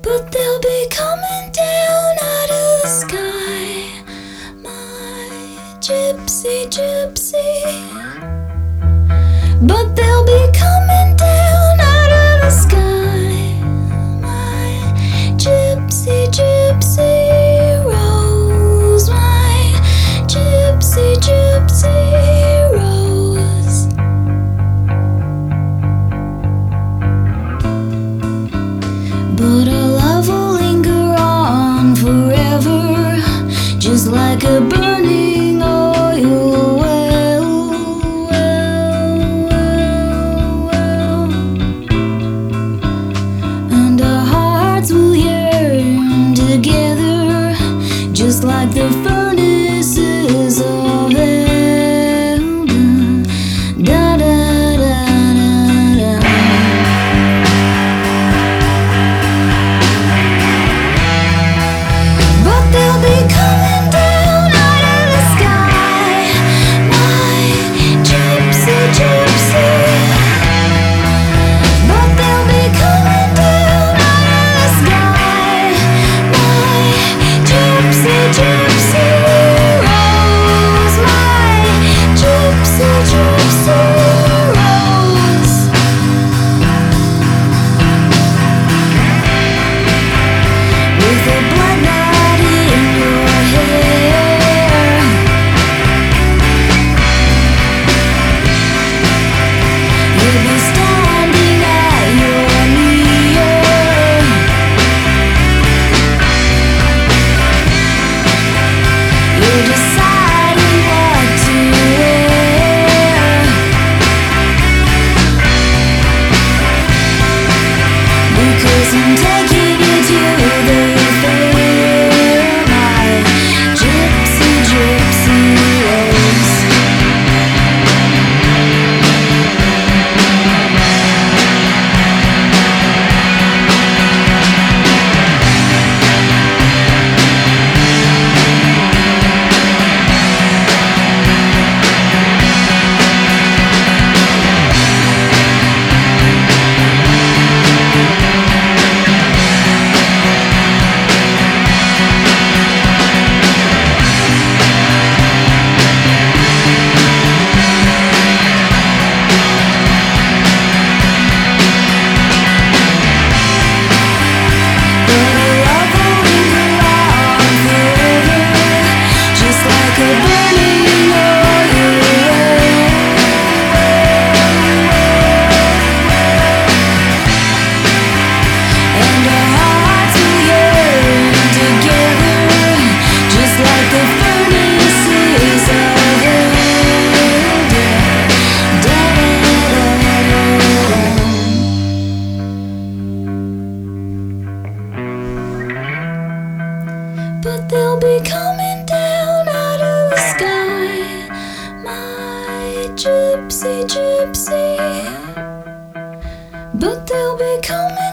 but they'll be coming down out of the sky. My gypsy, gypsy, but they'll be coming down out of the sky. My gypsy, gypsy rose, my gypsy, gypsy rose. But our love will linger on forever, just like a burning oil well, well, well, well. And our hearts will yearn together, just like the furnaces of heaven. Da da da da da. But they'll be coming down out of the sky. My gypsy, gypsy. But they'll be coming down out of the sky. My gypsy, gypsy rose. My gypsy, gypsy rose. With a black knot in your hair, you'll be standing at your mirror. You're deciding what to wear, because I'm taking you to the fair. My gypsy, gypsy rose. But they'll be coming down out of the sky. My gypsy, gypsy. But they'll be coming